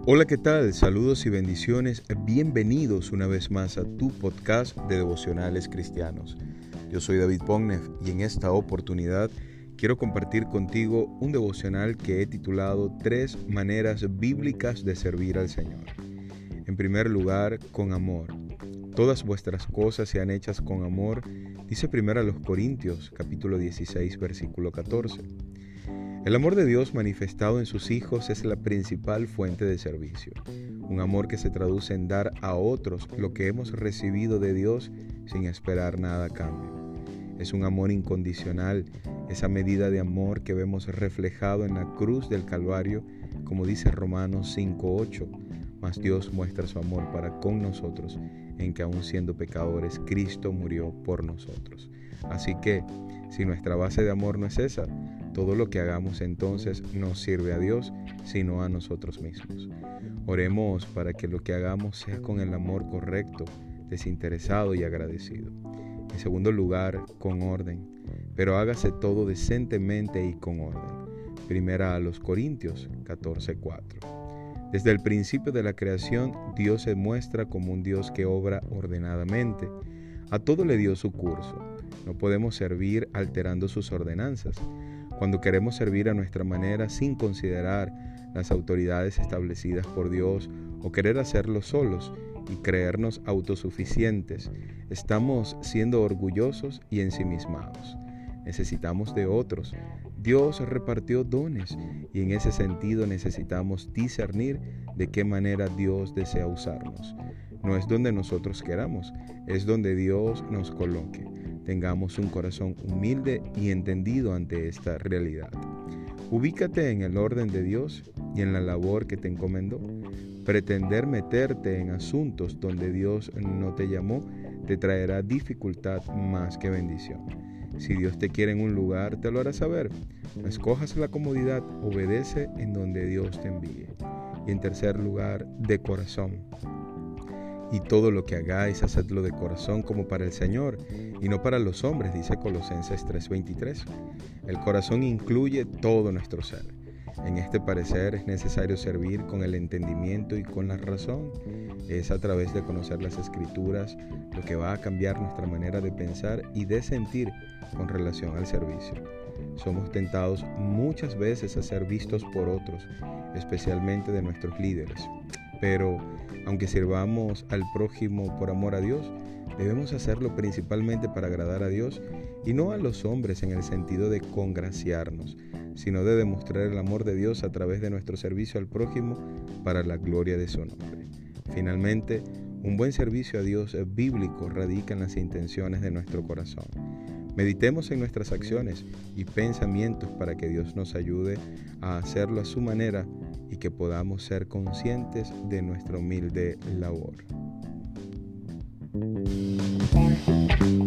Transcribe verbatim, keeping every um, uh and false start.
Hola, ¿qué tal? Saludos y bendiciones. Bienvenidos una vez más a tu podcast de devocionales cristianos. Yo soy David Pognev y en esta oportunidad quiero compartir contigo un devocional que he titulado Tres maneras bíblicas de servir al Señor. En primer lugar, con amor. Todas vuestras cosas sean hechas con amor, dice primero a los Corintios, capítulo dieciséis, versículo catorce. El amor de Dios manifestado en sus hijos es la principal fuente de servicio, un amor que se traduce en dar a otros lo que hemos recibido de Dios sin esperar nada a cambio. Es un amor incondicional, esa medida de amor que vemos reflejado en la cruz del Calvario, como dice Romanos cinco ocho, mas Dios muestra su amor para con nosotros, en que aun siendo pecadores, Cristo murió por nosotros. Así que, si nuestra base de amor no es esa, todo lo que hagamos entonces no sirve a Dios, sino a nosotros mismos. Oremos para que lo que hagamos sea con el amor correcto, desinteresado y agradecido. En segundo lugar, con orden, pero hágase todo decentemente y con orden. Primera a los Corintios catorce cuatro. Desde el principio de la creación, Dios se muestra como un Dios que obra ordenadamente. A todo le dio su curso. No podemos servir alterando sus ordenanzas. Cuando queremos servir a nuestra manera sin considerar las autoridades establecidas por Dios o querer hacerlo solos y creernos autosuficientes, estamos siendo orgullosos y ensimismados. Necesitamos de otros. Dios repartió dones y en ese sentido necesitamos discernir de qué manera Dios desea usarnos. No es donde nosotros queramos, es donde Dios nos coloque. Tengamos un corazón humilde y entendido ante esta realidad. Ubícate en el orden de Dios y en la labor que te encomendó. Pretender meterte en asuntos donde Dios no te llamó te traerá dificultad más que bendición. Si Dios te quiere en un lugar, te lo hará saber. No escojas la comodidad, obedece en donde Dios te envíe. Y en tercer lugar, de corazón. Y todo lo que hagáis, hacedlo de corazón como para el Señor, y no para los hombres, dice Colosenses tres veintitrés. El corazón incluye todo nuestro ser. En este parecer es necesario servir con el entendimiento y con la razón. Es a través de conocer las Escrituras lo que va a cambiar nuestra manera de pensar y de sentir con relación al servicio. Somos tentados muchas veces a ser vistos por otros, especialmente de nuestros líderes. Pero, aunque sirvamos al prójimo por amor a Dios, debemos hacerlo principalmente para agradar a Dios y no a los hombres en el sentido de congraciarnos, sino de demostrar el amor de Dios a través de nuestro servicio al prójimo para la gloria de su nombre. Finalmente, un buen servicio a Dios bíblico radica en las intenciones de nuestro corazón. Meditemos en nuestras acciones y pensamientos para que Dios nos ayude a hacerlo a su manera y que podamos ser conscientes de nuestra humilde labor.